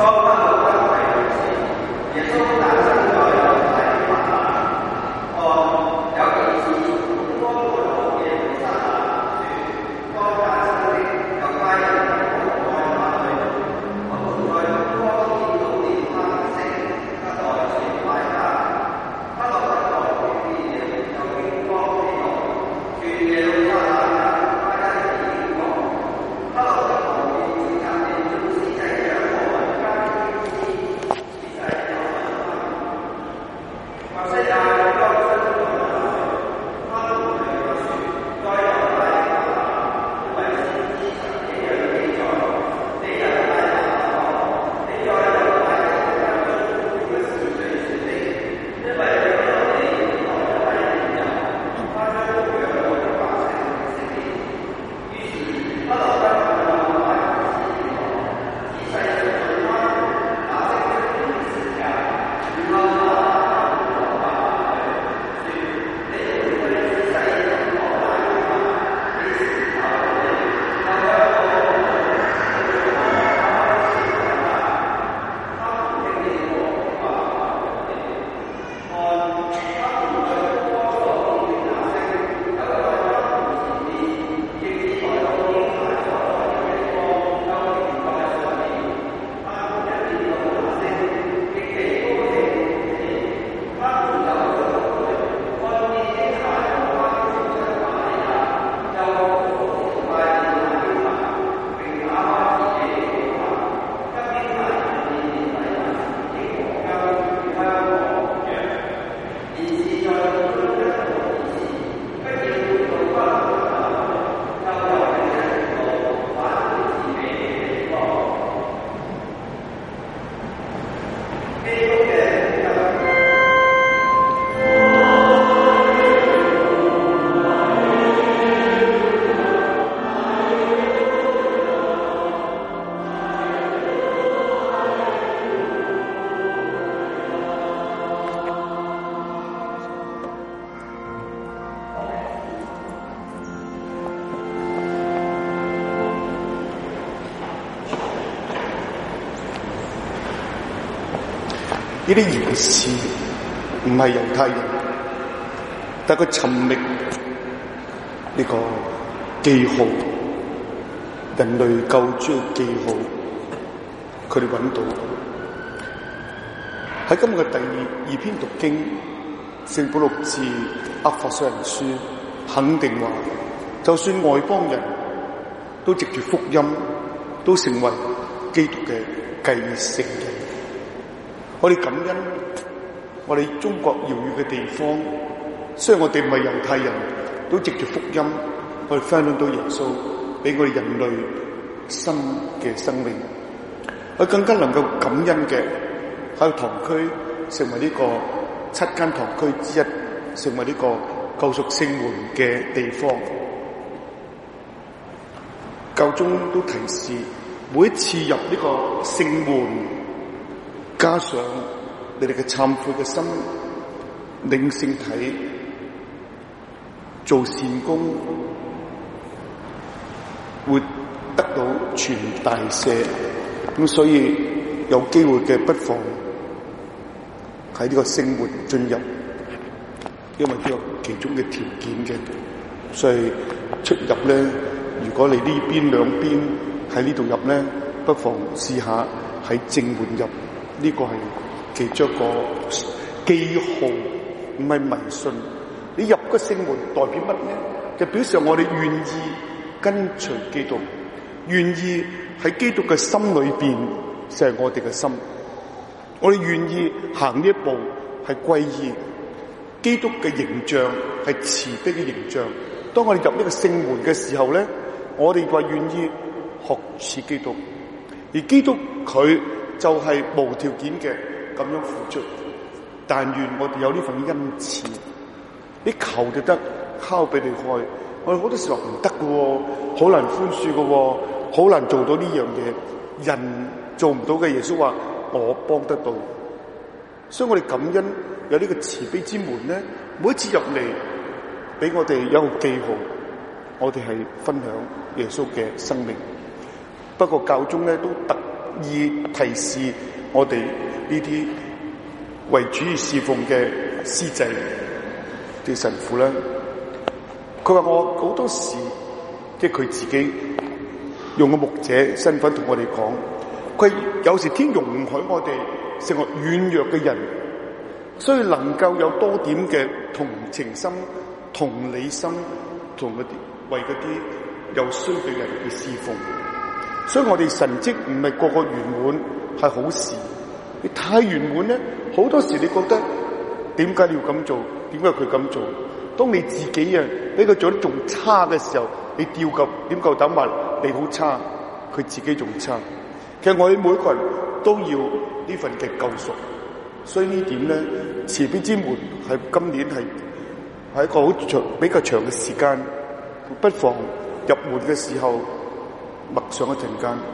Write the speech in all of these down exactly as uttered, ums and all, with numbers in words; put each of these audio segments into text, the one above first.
呢啲賢士唔係猶太人，但佢尋覓呢個記號，人類救主嘅記號，佢哋揾到。喺今日嘅第二篇讀經，聖保祿致厄弗所人書，肯定話，就算外邦人都藉住福音，都成為基督嘅繼承人。我哋感恩，我哋中國遙遠嘅地方，雖然我哋唔係猶太人，都藉住福音，我哋分享到耶穌俾我哋人類新嘅生命。我更加能夠感恩嘅喺堂區成為呢個七間堂區之一，成為呢個救贖聖門嘅地方。教宗都提示，每一次入呢個聖門，加上你哋嘅懺悔嘅心，領聖體，做善功，會得到全大赦。咁所以有機會嘅不妨喺呢個聖門進入，因為呢個其中嘅條件嘅。所以出入咧，如果你呢邊兩邊喺呢度入咧，不妨試下喺正門入。呢個係其中一個記號，唔係迷信。你入個聖門代表乜咧？就表示我哋願意跟隨基督，願意喺基督嘅心裏邊就係我哋嘅心。我哋願意行呢一步係歸依基督嘅形象，係慈悲嘅形象。當我哋入呢個聖門嘅時候咧，我哋話願意學似基督，而基督佢就係無條件嘅咁樣付出。但願我哋有呢份恩賜，你求就得，敲俾你開。我哋好多時候唔得嘅，好難寬恕嘅，好難做到呢樣嘢。人做唔到嘅，耶穌話我幫得到。所以我哋感恩有呢個慈悲之門咧，每一次入嚟俾我哋有一個記號，我哋係分享耶穌嘅生命。不過教宗咧都特意提示我哋呢啲為主義侍奉嘅司祭嘅神父咧。佢話我好多時，即係佢自己用個牧者身份同我哋講，佢有時天容許我哋成為軟弱嘅人，所以能夠有多點嘅同情心、同理心，同嗰啲為嗰啲有需嘅人去侍奉。所以我哋神蹟唔係個個圓滿係好事，你太圓滿咧，好多時你覺得點解你要咁做？點解佢咁做？當你自己啊比佢做得仲差嘅時候，你吊夠點夠膽話你好差，佢自己仲差。其實我哋每個人都要呢份嘅救贖，所以呢點咧，慈悲之門係今年係係一個好長比較長嘅時間，不妨入門嘅時候默想一陣間，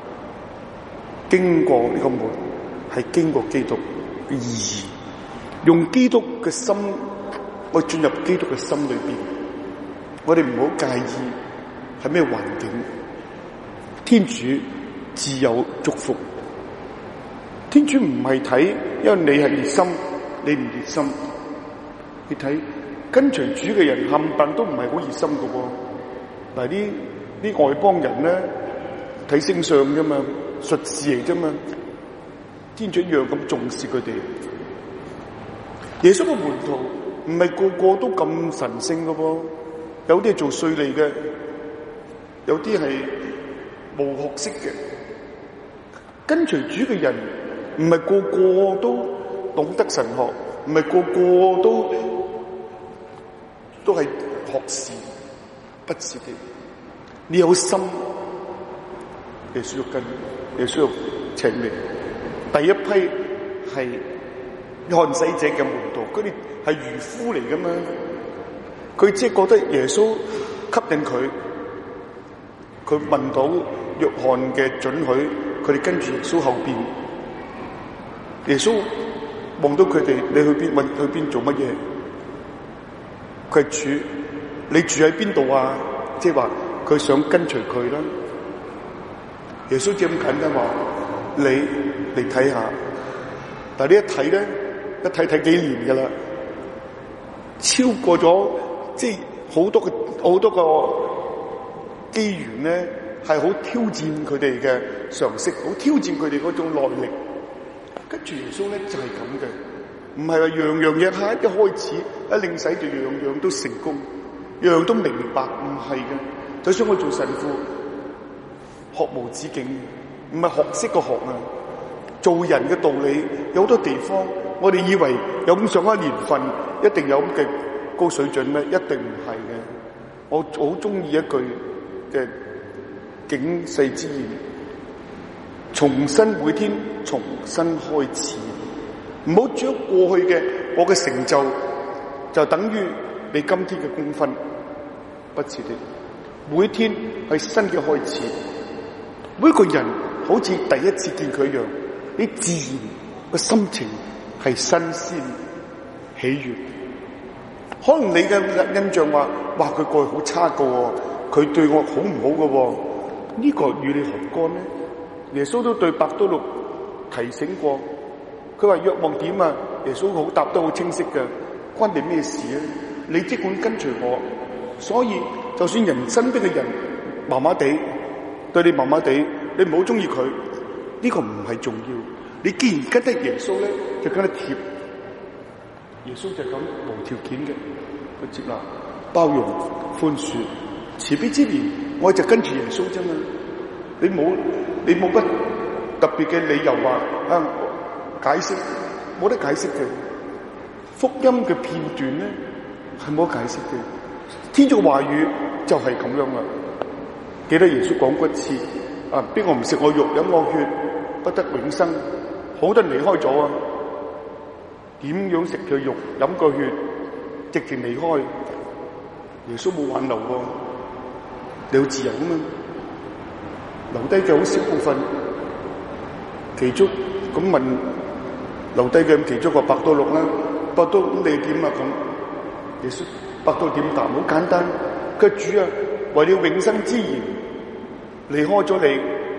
經過呢個門係經過基督嘅意義，用基督嘅心。我進入基督嘅心裏邊，我哋唔好介意係咩環境，天主自有祝福。天主唔係睇，因為你係熱心，你唔熱心。你睇跟隨主嘅人冚唪唥都唔係好熱心噶喎。嗱，啲啲外邦人咧睇星相啫嘛，術士嚟啫嘛，天主一樣咁重視佢哋。耶穌嘅門徒唔係個個都咁神聖噶噃，有啲係做稅吏嘅，有啲係冇學識嘅。跟隨主嘅人唔係個個都懂得神學，唔係個個都都係學士，不是的。你有心，你需要跟，你需要請你。第一批係看洗者嘅門徒，佢哋係漁夫嚟噶嘛，佢即係覺得耶穌吸引佢，佢問到約翰嘅准許，佢哋跟住耶穌後邊。耶穌望到佢哋，你去邊？問去邊做乜嘢？佢係主，你住喺邊度啊？即係話佢想跟隨佢啦。耶穌只咁簡單話，你嚟睇下。但係呢一睇咧，一睇睇幾年噶啦。超過咗即係好多個好多個機緣咧，係好挑戰佢哋嘅常識，好挑戰佢哋嗰種耐力。跟住耶穌咧就係咁嘅，唔係話樣樣嘢下一開始一領洗就樣樣都成功，樣樣都明白，唔係嘅。就算我做神父，學無止境，唔係學識個學啊，做人嘅道理有好多地方。我哋以為有咁上下年份，一定有咁嘅高水準咩？一定唔係嘅。我好中意一句嘅警世之言：重新每天重新開始，唔好將過去嘅我嘅成就就等於你今天嘅功分，不是的。每天係新嘅開始，每一個人好似第一次見佢一樣，你自然個心情係新鮮喜悅。可能你嘅印象話，哇，佢過去好差噶，佢對我好唔好噶？呢個與你何干呢？耶穌都對伯多祿提醒過，佢話若望點啊？耶穌好答得好清晰嘅，關你咩事啊？你即管跟隨我，所以就算人身邊嘅人麻麻地，對你麻麻地，你唔好中意佢，呢個唔係重要。你既然跟得耶穌咧，就跟得貼。耶穌就咁無條件嘅去接納、包容、寬恕、慈悲之年，我就跟住耶穌啫嘛。你冇你冇乜特別嘅理由話啊解釋，冇得解釋嘅。福音嘅片段咧係冇得解釋嘅。天主話語就係咁樣啦。記得耶穌講過一次啊，邊個唔食我肉飲我血，不得永生。好多人離開咗啊！點樣食佢肉飲個血，直情離開？耶穌冇挽留喎，你好自由啊嘛！留低嘅好少部分，其中咁問留低嘅其中個伯多祿啦，伯多祿你點啊？咁耶穌伯多祿點答？好簡單，佢主啊，為了永生之言離開咗你，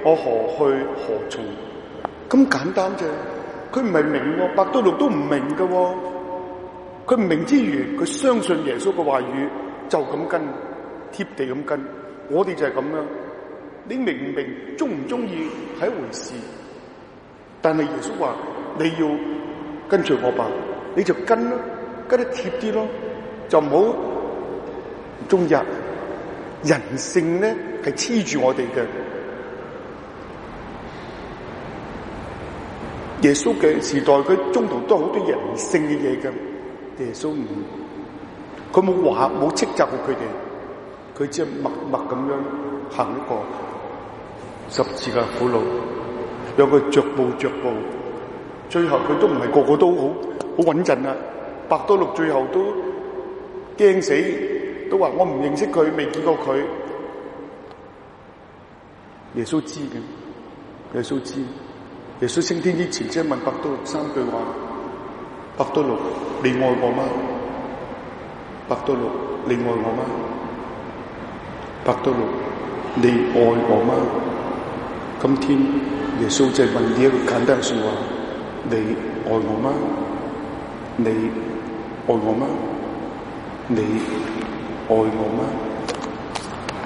我何去何從？咁簡單啫。佢唔係明喎，伯多祿都唔明㗎喎。佢唔明之餘，佢相信耶穌嘅話語，就咁跟，貼地咁跟。我哋就係咁樣。你明唔明？中唔中意係一回事。但係耶穌話你要跟隨我吧，你就跟咯，跟得貼啲咯，就唔好中意。人性咧係黐住我哋嘅。耶穌嘅時代，佢中途都有好多人性嘅嘢嘅。耶穌唔，佢冇話冇斥責過佢哋，佢只係默默咁樣行一個十字架苦路，有佢逐步逐步，最後佢都唔係個個都好好穩陣啊。伯多祿最後都驚死，都話我唔認識佢，未見過佢。耶穌知嘅，耶穌知。耶穌升天之前，即係問伯多祿三句話：伯多祿，你愛我嗎？伯多祿，你愛我嗎？伯多祿，你愛我嗎？今天耶穌就係問呢一個簡單嘅說話：你愛我嗎？你愛我嗎？你愛我嗎？